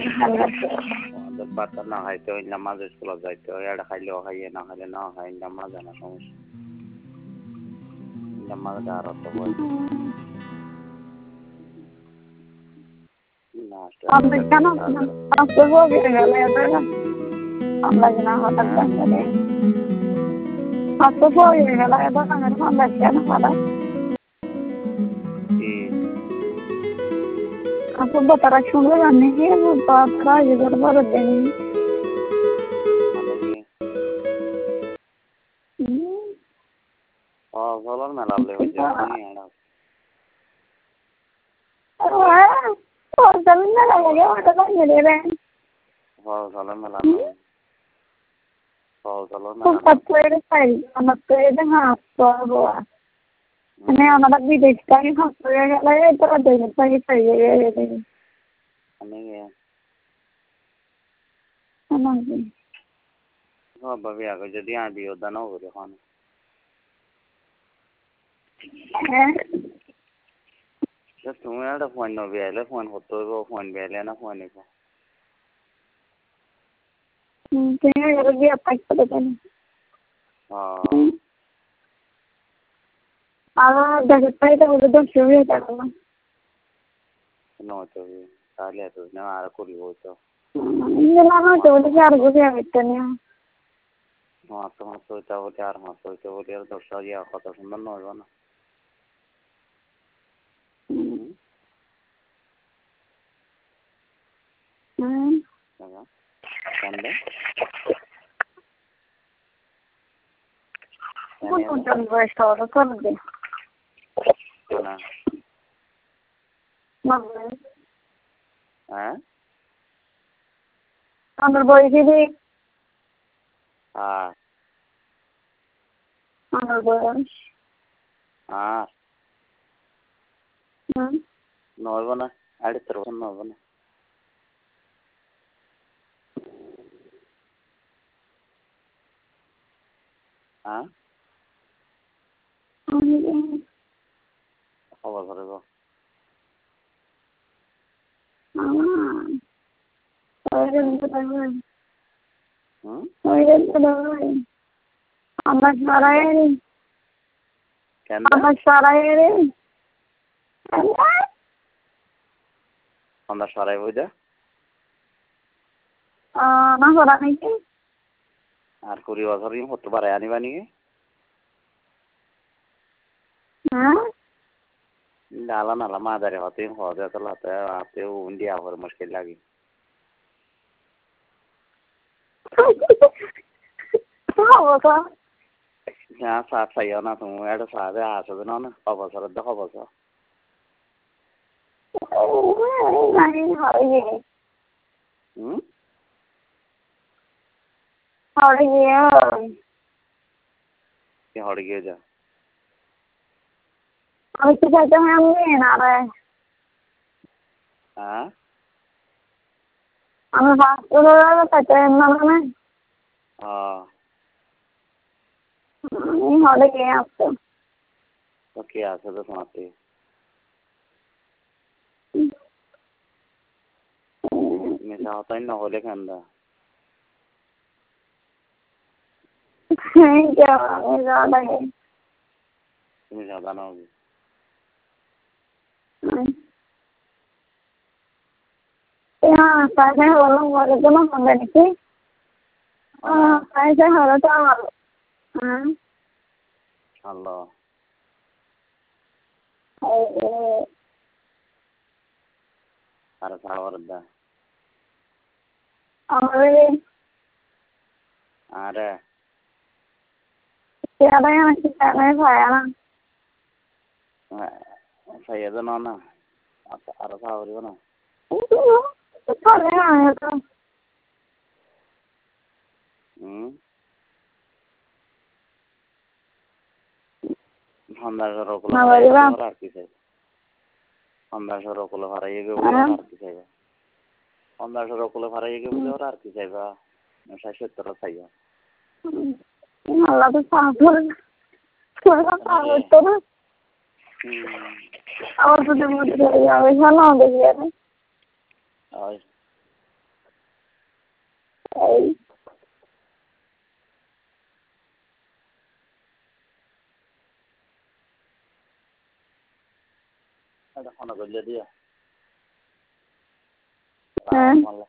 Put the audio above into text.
ভাতটা না খাইতে ওই নামাজ স্কুলে যাইতে হয়, এটা খাইলেও খাইয়ে না খাইলে না খাই, নামাজ জানা সমস্যা, নামাজটা আর অত বই তারা শুনবে জানি কি তারা বড় দেন ফলর মেলালে হয়ে যায় ফলর মেলা আমরা বিদেশ থেকে গেলে তোরা দেশের থেকে পাইয়ে ভাবি আগে যদি আবি ওদানো করে এখন তুমি একটা ফোন নবি আইলে ফোন করতে হইব, ফোন বেলে না ফোন নিব তাহলে এত আর করিব তো মাস হইতে বলি আর মাস হইতে বলি আর 10,000 কত সুন্দর নইব না আমার বয়সী হ্যাঁ আমার বয়স হ্যাঁ নইব না 78 বছর নইব না হ্যাঁ খবর ধরব আমার সারাই কেন আমার সারাই আমরা সরাই বুঝা না করা নাকি আর 20 বছর হতে পারে আনিবা নাকি নালা নালা মাদারে হতে হজে তো লাতে আপে ইন্ডিয়া पर मुश्किल लगी यहाँ साथ सही हो ना तुम ऐड साथ है आस देना ना खबर सर द खबर सर नहीं हर ये ये हट गया जा अभी तो कहते हैं हम नहीं ना रहे हाँ हमें बात तो रहा कहते हैं ना ना हाँ नहीं हट गए आपको तो क्या आस तो सुनाते मैं चाहता ही ना होले के अंदर क्या ज़्यादा है तुम्हें ज़्यादा ना होगी यहाँ पैसे हो लोग बोले तो ना होंगे नहीं पैसे हो तो अल्लाह अरे सावर दा अरे क्या यहाँ कितना नहीं खाया ना सही तो ना ना अरे सावर ही ना थोड़े आए तो अंदर से रोक लो और आरती से अंदर से रोक लो हरा ये के बोले और आरती से अंदर से रोक लो हरा ये के बोले और आरती से बा ऐसा क्षेत्र सही है अल्लाह तो पागल थोड़ा पागल तो ना और तो मुझे यार ऐसा ना हो गया है और এটা ফোন করলে দিয়া হ্যাঁ মারলা